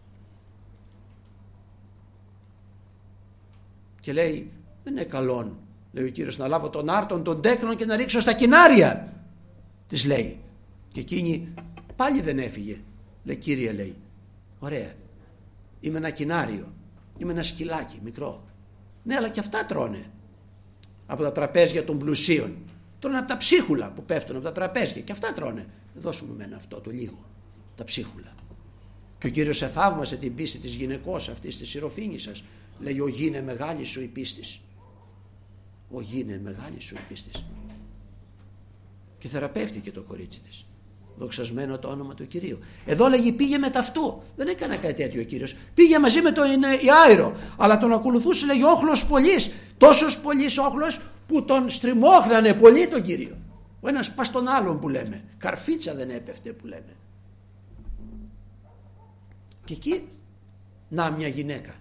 Και λέει δεν είναι καλόν, λέει ο Κύριος, να λάβω τον άρτον των τέκνων και να ρίξω στα κοινάρια, της λέει. Και εκείνη πάλι δεν έφυγε. Λέει Κύριε, λέει ωραία, είμαι ένα κοινάριο, είμαι ένα σκυλάκι μικρό. Ναι, αλλά και αυτά τρώνε από τα τραπέζια των πλουσίων. Τρώνε από τα ψίχουλα που πέφτουν από τα τραπέζια και αυτά τρώνε. Δώσ' μου μένα αυτό το λίγο, τα ψίχουλα. Και ο Κύριος εθαύμασε την πίστη της γυναικός αυτής της Συροφήνισσας. Λέει, ο γη είναι μεγάλη σου η πίστης. Ο γη είναι μεγάλη σου η πίστης. Και θεραπεύτηκε το κορίτσι της. Δοξασμένο το όνομα του Κυρίου. Εδώ λέγει πήγε με ταυτού. Δεν έκανε κάτι τέτοιο ο Κύριος. Πήγε μαζί με τον Ιάηρο. Αλλά τον ακολουθούσε, λέγει, όχλος πολλής. Τόσος πολλής όχλος που τον στριμώχνανε πολύ τον Κύριο. Ο ένας πας στον άλλον που λέμε. Καρφίτσα δεν έπεφτε που λέμε. Και εκεί να μια γυναίκα.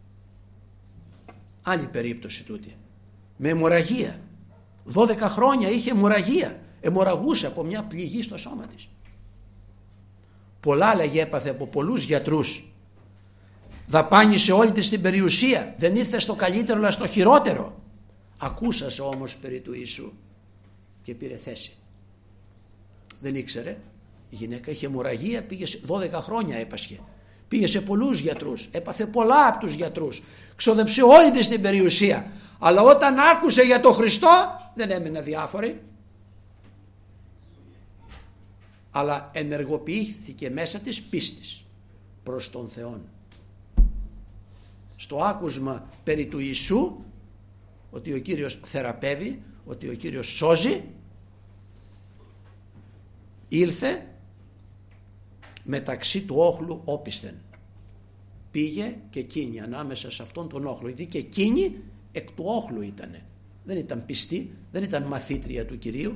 Άλλη περίπτωση τούτη. Με αιμορραγία. δώδεκα χρόνια είχε αιμορραγία. Αιμορραγούσε από μια πληγή στο σώμα της. Πολλά, λέγε, έπαθε από πολλούς γιατρούς. Δαπάνησε όλη της την περιουσία. Δεν ήρθε στο καλύτερο αλλά στο χειρότερο. Ακούσασε όμως περί του Ιησού και πήρε θέση. Δεν ήξερε. Η γυναίκα είχε αιμορραγία, πήγε σε δώδεκα χρόνια έπασχε. Πήγε σε πολλούς γιατρούς, έπαθε πολλά από τους γιατρούς. Ξοδεψε όλη της την περιουσία. Αλλά όταν άκουσε για τον Χριστό δεν έμενε αδιάφορη. Αλλά ενεργοποιήθηκε μέσα της πίστης προς τον Θεόν. Στο άκουσμα περί του Ιησού, ότι ο Κύριος θεραπεύει, ότι ο Κύριος σώζει, ήλθε μεταξύ του όχλου όπισθεν. Πήγε και εκείνη ανάμεσα σε αυτόν τον όχλο, γιατί και εκείνη εκ του όχλου ήτανε. Δεν ήταν πιστή, δεν ήταν μαθήτρια του Κυρίου.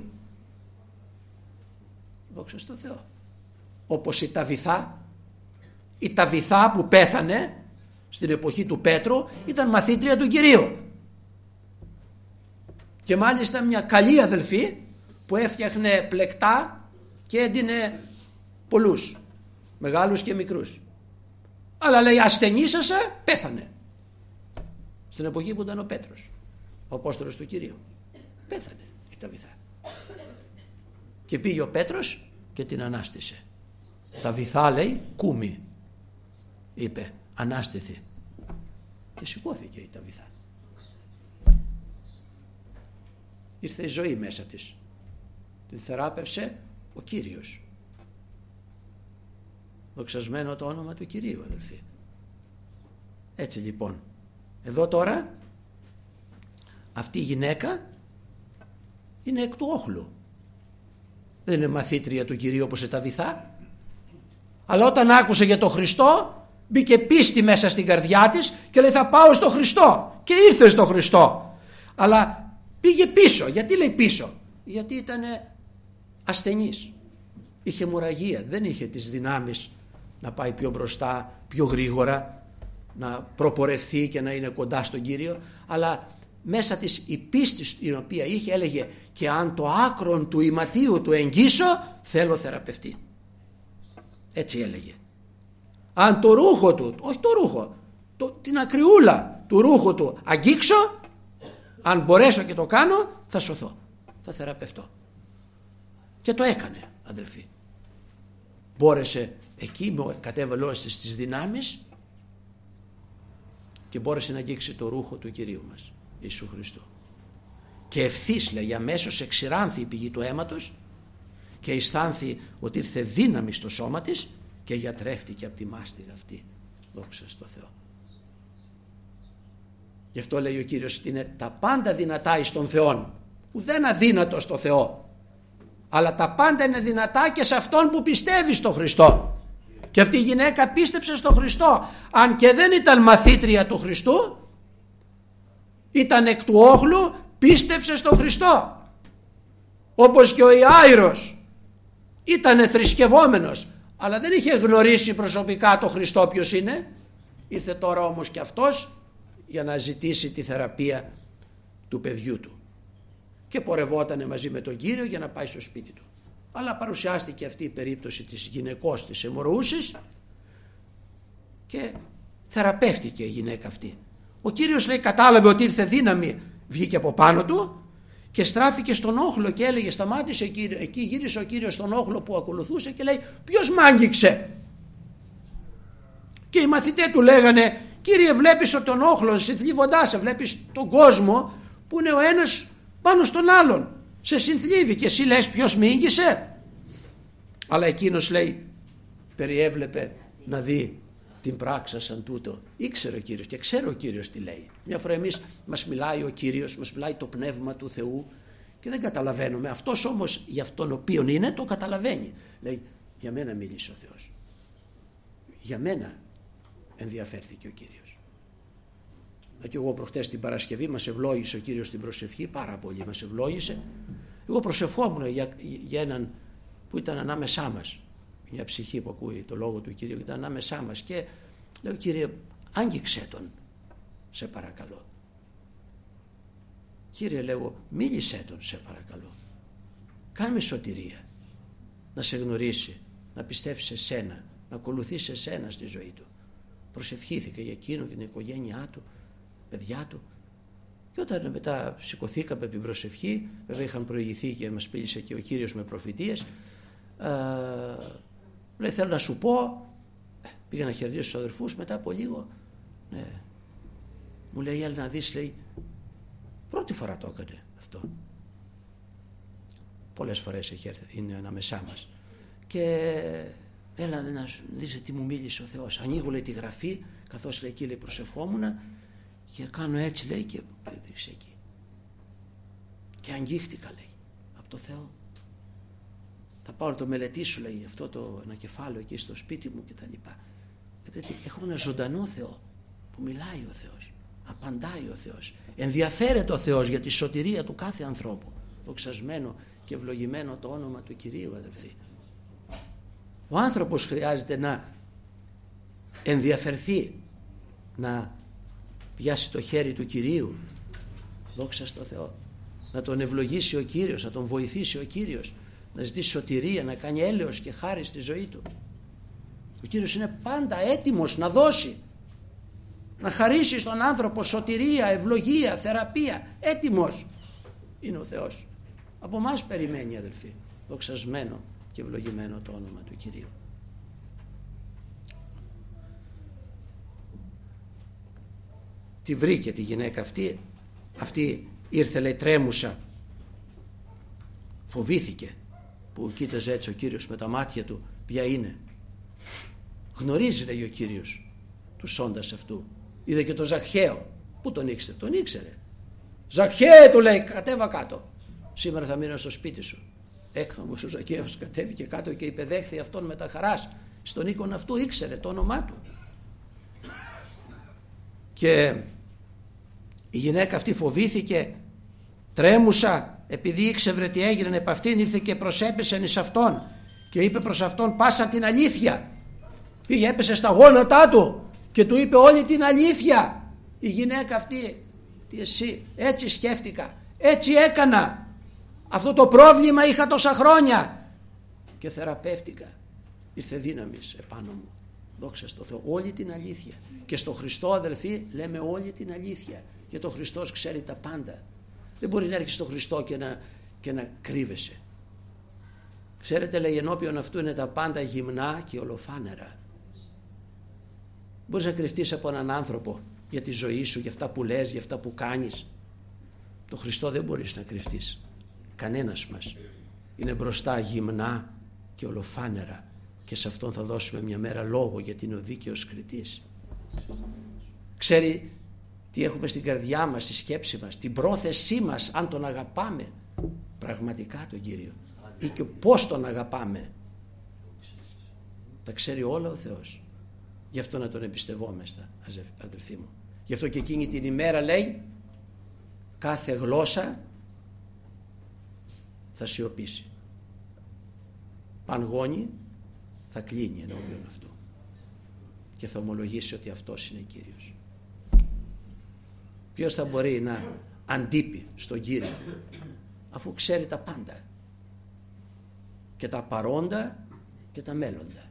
Δόξα στο Θεό. Όπως η Ταβιθά, η Ταβιθά που πέθανε στην εποχή του Πέτρου ήταν μαθήτρια του Κυρίου. Και μάλιστα μια καλή αδελφή που έφτιαχνε πλεκτά και έδινε πολλούς, μεγάλους και μικρούς. Αλλά λέει ασθενήσασε, πέθανε. Στην εποχή που ήταν ο Πέτρος, ο Απόστολος του Κυρίου. Πέθανε η Ταβιθά. Και πήγε ο Πέτρος και την ανάστησε. Ταβιθά, λέει, κούμη, είπε, ανάστηθη. Και σηκώθηκε η Ταβιθά. Ήρθε η ζωή μέσα της. Την θεράπευσε ο Κύριος. Δοξασμένο το όνομα του Κυρίου, αδελφοί. Έτσι λοιπόν, εδώ τώρα αυτή η γυναίκα είναι εκ του όχλου. Δεν είναι μαθήτρια του Κυρίου όπως η Ταβιθά. Αλλά όταν άκουσε για τον Χριστό, μπήκε πίστη μέσα στην καρδιά της και λέει θα πάω στο Χριστό. Και ήρθε στο Χριστό. Αλλά πήγε πίσω. Γιατί λέει πίσω? Γιατί ήταν ασθενής. Είχε αιμορραγία. Δεν είχε τις δυνάμεις να πάει πιο μπροστά, πιο γρήγορα, να προπορευθεί και να είναι κοντά στον Κύριο. Αλλά μέσα της η πίστη την οποία είχε έλεγε και αν το άκρον του ηματίου του εγγύσω θέλω θεραπευτεί. Έτσι έλεγε. Αν το ρούχο του, όχι το ρούχο, το, την ακριούλα του ρούχου του αγγίξω, αν μπορέσω και το κάνω θα σωθώ, θα θεραπευτώ. Και το έκανε, αδελφοί. Μπόρεσε εκεί, κατέβαλε όλες τις δυνάμεις και μπόρεσε να αγγίξει το ρούχο του Κυρίου μας Ιησού Χριστού. Και ευθύς, λέει, αμέσως εξηράνθη η πηγή του αίματος και αισθάνθη ότι ήρθε δύναμη στο σώμα της και γιατρεύτηκε από τη μάστιγα αυτή. Δόξα στο Θεό. Γι' αυτό λέει ο Κύριος ότι είναι τα πάντα δυνατά εις τον Θεόν. Ουδέν αδύνατο στο Θεό. Αλλά τα πάντα είναι δυνατά και σε αυτόν που πιστεύει στο Χριστό. Και αυτή η γυναίκα πίστεψε στο Χριστό. Αν και δεν ήταν μαθήτρια του Χριστού, ήταν εκ του όχλου, πίστεψε στο Χριστό. Όπως και ο Ιάηρος ήταν θρησκευόμενος, αλλά δεν είχε γνωρίσει προσωπικά το Χριστό ποιος είναι. Ήρθε τώρα όμως και αυτός για να ζητήσει τη θεραπεία του παιδιού του. Και πορευότανε μαζί με τον Κύριο για να πάει στο σπίτι του. Αλλά παρουσιάστηκε αυτή η περίπτωση της γυναικός της αιμορροούσης και θεραπεύτηκε η γυναίκα αυτή. Ο Κύριος, λέει, κατάλαβε ότι ήρθε δύναμη, βγήκε από πάνω του και στράφηκε στον όχλο και έλεγε, σταμάτησε εκεί, εκεί γύρισε ο Κύριος στον όχλο που ακολουθούσε και λέει, ποιος μ' άγγιξε? Και οι μαθητές του λέγανε, Κύριε, βλέπεις τον όχλο, σε θλίβοντάς σε, βλέπεις τον κόσμο που είναι ο ένας πάνω στον άλλον Σε συνθλίβει και εσύ λες ποιος με ίγγισε. Αλλά εκείνος λέει περιέβλεπε να δει την πράξη σαν τούτο. Ήξερε ο Κύριος και ξέρει ο Κύριος τι λέει. Μια φορά εμείς μας μιλάει ο Κύριος, μας μιλάει το Πνεύμα του Θεού και δεν καταλαβαίνουμε. Αυτός όμως για αυτόν ο οποίον είναι το καταλαβαίνει. Λέει για μένα μίλησε ο Θεός. Για μένα ενδιαφέρθηκε ο Κύριος. Και εγώ προχτές την Παρασκευή μας ευλόγησε ο Κύριος την προσευχή, πάρα πολύ μας ευλόγησε. Εγώ προσευχόμουν για, για έναν που ήταν ανάμεσά μας, μια ψυχή που ακούει το λόγο του Κυρίου, ήταν ανάμεσά μας και λέω Κύριε άγγιξέ τον σε παρακαλώ. Κύριε λέγω μίλησέ τον σε παρακαλώ. Κάνε σωτηρία, να σε γνωρίσει, να πιστεύει σε σένα, να ακολουθήσει εσένα στη ζωή του. Προσευχήθηκα για εκείνο και την οικογένειά του, παιδιά του. Και όταν μετά σηκωθήκαμε από την προσευχή, βέβαια είχαν προηγηθεί και μας πήλησε και ο Κύριος με προφητείες, ε, λέει θέλω να σου πω, πήγα να χαιρετήσω τους αδερφούς, μετά από λίγο ναι, μου λέει έλα να δεις, λέει πρώτη φορά το έκανε αυτό, πολλές φορές έχει έρθει, είναι ανάμεσά μας και έλα να δεις τι μου μίλησε ο Θεός. Ανοίγω λέει τη γραφή καθώς λέει εκεί λέει προσευχόμουνα και κάνω έτσι λέει και έδειξε εκεί και αγγίχτηκα λέει από το Θεό. Θα πάω να το μελετήσω λέει αυτό το ένα κεφάλαιο εκεί στο σπίτι μου και τα λοιπά. Έχουμε ένα ζωντανό Θεό που μιλάει ο Θεός, απαντάει ο Θεός, ενδιαφέρεται ο Θεός για τη σωτηρία του κάθε ανθρώπου. Δοξασμένο και ευλογημένο το όνομα του Κυρίου αδελφοί. Ο άνθρωπος χρειάζεται να ενδιαφερθεί, να πιάσει το χέρι του Κυρίου, δόξα στο Θεό, να τον ευλογήσει ο Κύριος, να τον βοηθήσει ο Κύριος, να ζητήσει σωτηρία, να κάνει έλεος και χάρη στη ζωή του. Ο Κύριος είναι πάντα έτοιμος να δώσει, να χαρίσει στον άνθρωπο σωτηρία, ευλογία, θεραπεία. Έτοιμος είναι ο Θεός. Από μας περιμένει αδελφοί. Δοξασμένο και ευλογημένο το όνομα του Κυρίου. Τη βρήκε τη γυναίκα αυτή. Αυτή ήρθε λέει τρέμουσα. Φοβήθηκε που κοίταζε έτσι ο Κύριος με τα μάτια του ποια είναι. Γνωρίζει λέει ο Κύριος του σόντας αυτού. Είδε και τον Ζακχαίο. Πού τον ήξερε? Τον ήξερε. Ζακχαίε του λέει κατέβα κάτω. Σήμερα θα μείνω στο σπίτι σου. Έκθαμβος ο Ζακχαίος κατέβηκε κάτω και υπεδέχθη αυτόν με τα χαράς. Στον οίκον αυτού ήξερε το όνομά του. Και η γυναίκα αυτή φοβήθηκε, τρέμουσα, επειδή ήξερε τι έγινε επ' αυτήν, ήρθε και προσέπεσεν εις αυτόν και είπε προς αυτόν πάσα την αλήθεια. Πήγε, έπεσε στα γόνατά του και του είπε όλη την αλήθεια. Η γυναίκα αυτή, τι εσύ, έτσι σκέφτηκα, έτσι έκανα, αυτό το πρόβλημα είχα τόσα χρόνια και θεραπεύτηκα, ήρθε δύναμης επάνω μου. Δόξα στο Θεό, όλη την αλήθεια. Και στο Χριστό αδελφοί λέμε όλη την αλήθεια, γιατί ο Χριστός ξέρει τα πάντα. Δεν μπορεί να έρχεσαι στο Χριστό και να, και να κρύβεσαι. Ξέρετε λέει ενώπιον αυτού είναι τα πάντα γυμνά και ολοφάνερα. Μπορείς να κρυφτείς από έναν άνθρωπο για τη ζωή σου, για αυτά που λες, για αυτά που κάνεις. Το Χριστό δεν μπορείς να κρυφτείς. Κανένας μας. Είναι μπροστά γυμνά και ολοφάνερα. Και σε αυτόν θα δώσουμε μια μέρα λόγο, γιατί είναι ο δίκαιος κριτής. Ξέρει τι έχουμε στην καρδιά μας, στη σκέψη μας, την πρόθεσή μας, αν τον αγαπάμε πραγματικά τον Κύριο ή και πώς τον αγαπάμε. Τα ξέρει όλα ο Θεός. Γι' αυτό να τον εμπιστευόμαστε αδελφοί μου. Γι' αυτό και εκείνη την ημέρα λέει κάθε γλώσσα θα σιωπήσει. Παγώνει θα κλείνει ενώπιον αυτού και θα ομολογήσει ότι αυτός είναι Κύριος. Ποιος θα μπορεί να αντίπει στον Κύριο αφού ξέρει τα πάντα, και τα παρόντα και τα μέλλοντα.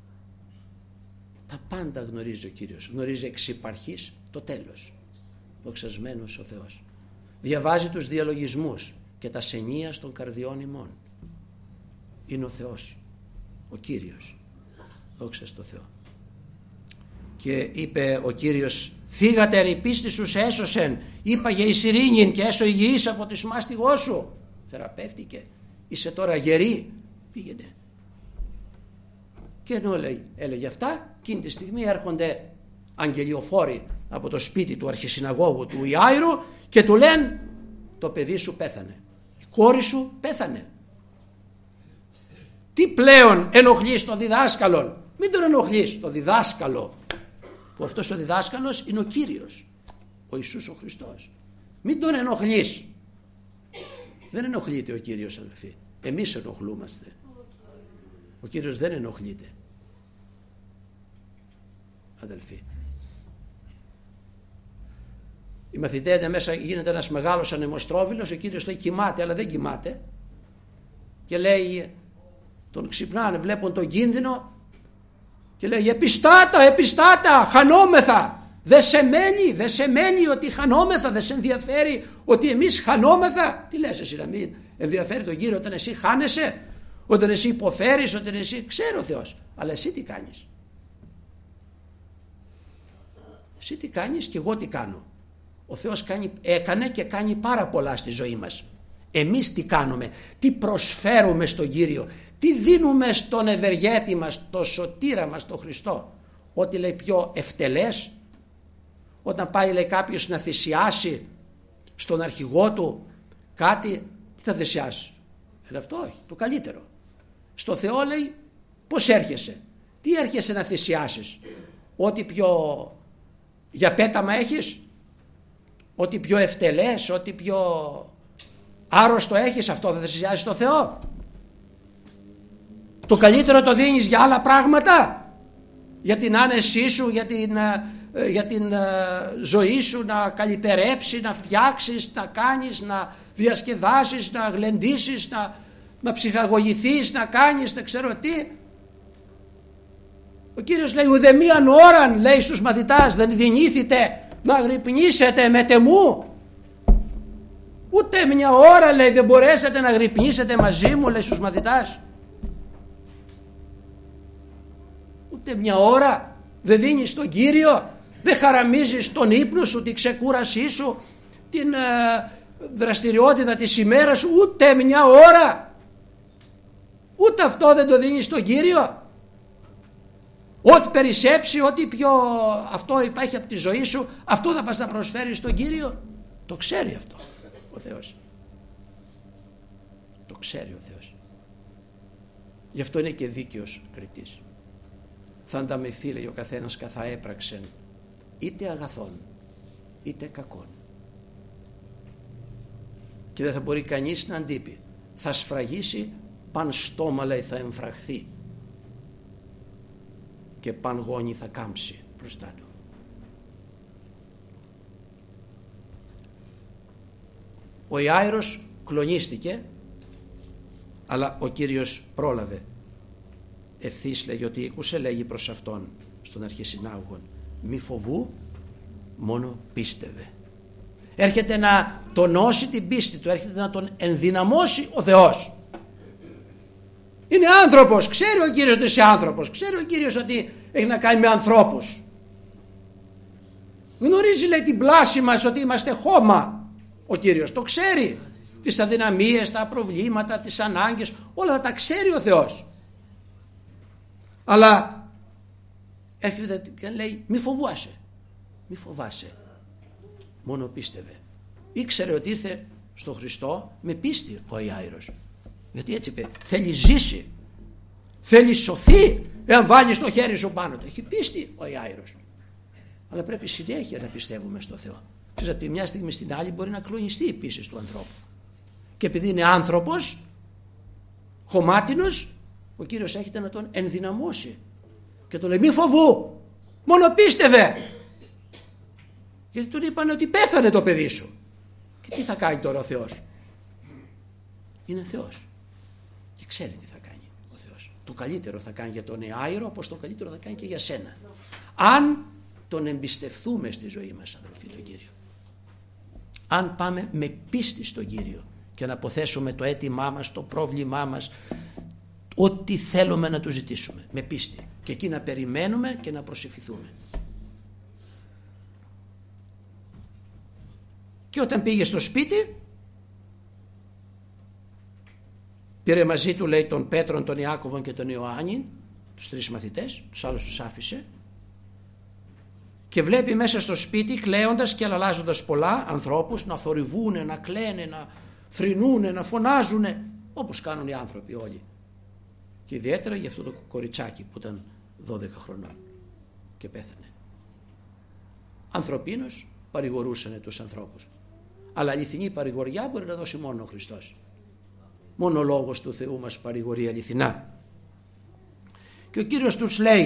Τα πάντα γνωρίζει ο Κύριος. Γνωρίζει εξ υπαρχής το τέλος. Δοξασμένος ο Θεός. Διαβάζει τους διαλογισμούς και τα σενίας των καρδιών ημών. Είναι ο Θεός, ο Κύριος. Δόξα στο Θεό. Και είπε ο Κύριος θύγατερ η πίστη σου σε έσωσεν, είπα για εις ειρήνην και έσω υγιής από τη μάστιγό σου. θεραπεύτηκε, είσαι τώρα γερή, πήγαινε. Και ενώ λέει, έλεγε αυτά, εκείνη τη στιγμή έρχονται αγγελιοφόροι από το σπίτι του αρχισυναγώγου του Ιάηρου και του λένε, το παιδί σου πέθανε, η κόρη σου πέθανε. Τι πλέον ενοχλείς τον διδάσκαλον? Μην τον ενοχλείς, το διδάσκαλο, που αυτός ο διδάσκαλος είναι ο Κύριος, ο Ιησούς ο Χριστός. Μην τον ενοχλείς. Δεν ενοχλείται ο Κύριος, αδελφοί. Εμείς ενοχλούμαστε. Ο Κύριος δεν ενοχλείται, αδελφοί. Οι μαθητές μέσα, γίνεται ένας μεγάλος ανεμοστρόβιλος, ο Κύριος λέει κοιμάται, αλλά δεν κοιμάται. Και λέει, τον ξυπνάνε, βλέπουν τον κίνδυνο και λέει, επιστάτα, επιστάτα, χανόμεθα. Δεν σε μένει, δεν σε μένει ότι χανόμεθα, δεν σε ενδιαφέρει ότι εμείς χανόμεθα? Τι λες εσύ, να μην ενδιαφέρει τον Κύριο όταν εσύ χάνεσαι, όταν εσύ υποφέρεις, όταν εσύ, ξέρει ο Θεός, αλλά εσύ τι κάνεις? Εσύ τι κάνεις και εγώ τι κάνω? Ο Θεός κάνει, έκανε και κάνει πάρα πολλά στη ζωή μας. Εμείς τι κάνουμε? Τι προσφέρουμε στον Κύριο? Τι δίνουμε στον ευεργέτη μας, το σωτήρα μας, τον Χριστό? Ό,τι λέει πιο ευτελές. Όταν πάει, λέει, κάποιος να θυσιάσει στον αρχηγό του κάτι, τι θα θυσιάσει? Λέει αυτό, όχι, το καλύτερο. Στο Θεό λέει, πώς έρχεσαι? Τι έρχεσαι να θυσιάσεις? Ό,τι πιο για πέταμα έχεις? Ό,τι πιο ευτελές, ό,τι πιο άρρωστο έχεις, αυτό θα θυσιάσεις στο Θεό? Το καλύτερο το δίνεις για άλλα πράγματα? Για την άνεσή σου, για την, για την ζωή σου να καλυτερέψει, να φτιάξεις, να κάνεις, να διασκεδάσεις, να γλεντήσεις, να, να ψυχαγωγηθείς, να κάνεις, δεν ξέρω τι. Ο Κύριος λέει, ουδεμίαν ώραν, λέει στους μαθητάς, δεν δυνήθητε να γρυπνήσετε με τεμού? Ούτε μια ώρα, λέει, δεν μπορέσατε να γρυπνήσετε μαζί μου, λέει στους μαθητάς? Ούτε μια ώρα δεν δίνεις τον Κύριο? Δεν χαραμίζεις τον ύπνο σου, την ξεκούρασή σου, την ε, δραστηριότητα της ημέρας σου? Ούτε μια ώρα? Ούτε αυτό δεν το δίνεις στον Κύριο? Ό,τι περισσέψει, ό,τι πιο αυτό υπάρχει από τη ζωή σου, αυτό θα πας να προσφέρεις στον Κύριο? Το ξέρει αυτό ο Θεός. Το ξέρει ο Θεός. Γι' αυτό είναι και δίκαιος κριτής. Θα ανταμυφθεί, λέει, ο καθένας καθά έπραξεν, είτε αγαθών είτε κακών. Και δεν θα μπορεί κανείς να αντίπει. Θα σφραγίσει, παν στόμα, λέει, θα εμφραχθεί και παν γόνι θα κάμψει μπροστά του. Ο Ιάηρος κλονίστηκε, αλλά ο Κύριος πρόλαβε. Ευθύς, λέγει, ότι ήκουσε, λέγει προς αυτόν, στον αρχισυνάγωγον, μη φοβού, μόνο πίστευε. Έρχεται να τονώσει την πίστη του, έρχεται να τον ενδυναμώσει ο Θεός. Είναι άνθρωπος, ξέρει ο Κύριος ότι είσαι άνθρωπος, ξέρει ο Κύριος ότι έχει να κάνει με ανθρώπους. Γνωρίζει, λέει, την πλάση μας, ότι είμαστε χώμα. Ο Κύριος το ξέρει, τις αδυναμίες, τα προβλήματα, τις ανάγκες, όλα τα ξέρει ο Θεός. Αλλά έρχεται και λέει, μη φοβάσαι, μη φοβάσαι, μόνο πίστευε. Ήξερε ότι ήρθε στο Χριστό με πίστη ο Ιάηρος, γιατί έτσι είπε, θέλει ζήσει, θέλει σωθεί εάν βάλεις το χέρι σου πάνω του. Έχει πίστη ο Ιάηρος, αλλά πρέπει συνέχεια να πιστεύουμε στο Θεό. Ξέρεις, από τη μια στιγμή στην άλλη μπορεί να κλονιστεί η πίστη του ανθρώπου, και επειδή είναι άνθρωπος χωμάτινος, ο Κύριος έχετε να τον ενδυναμώσει και τον λέει, μη φοβού, μόνο πίστευε. Γιατί τον είπαν ότι πέθανε το παιδί σου. Και τι θα κάνει τώρα ο Θεός? Είναι Θεός και ξέρει τι θα κάνει ο Θεός. Το καλύτερο θα κάνει για τον Ιάηρο, όπως το καλύτερο θα κάνει και για σένα, αν τον εμπιστευτούμε στη ζωή μας, αδελφοί, τον Κύριο. Αν πάμε με πίστη στον Κύριο και να αποθέσουμε το αίτημά μας, το πρόβλημά μας, ό,τι θέλουμε να του ζητήσουμε με πίστη, και εκεί να περιμένουμε και να προσευχηθούμε. Και όταν πήγε στο σπίτι, Πήρε μαζί του, λέει, τον Πέτρον, τον Ιάκωβον και τον Ιωάννη, τους τρεις μαθητές, τους άλλους τους άφησε, και βλέπει μέσα στο σπίτι, κλαίοντας και αλλάζοντας πολλά, ανθρώπους να θορυβούνε, να κλαίνε, να θρηνούνε, να φωνάζουνε, όπως κάνουν οι άνθρωποι όλοι. Και ιδιαίτερα για αυτό το κοριτσάκι που ήταν δώδεκα χρονών και πέθανε. Ανθρωπίνως παρηγορούσανε τους ανθρώπους, αλλά αληθινή παρηγοριά μπορεί να δώσει μόνο ο Χριστός. Μόνο ο Λόγος του Θεού μας παρηγορεί αληθινά. Και ο Κύριος τους λέει,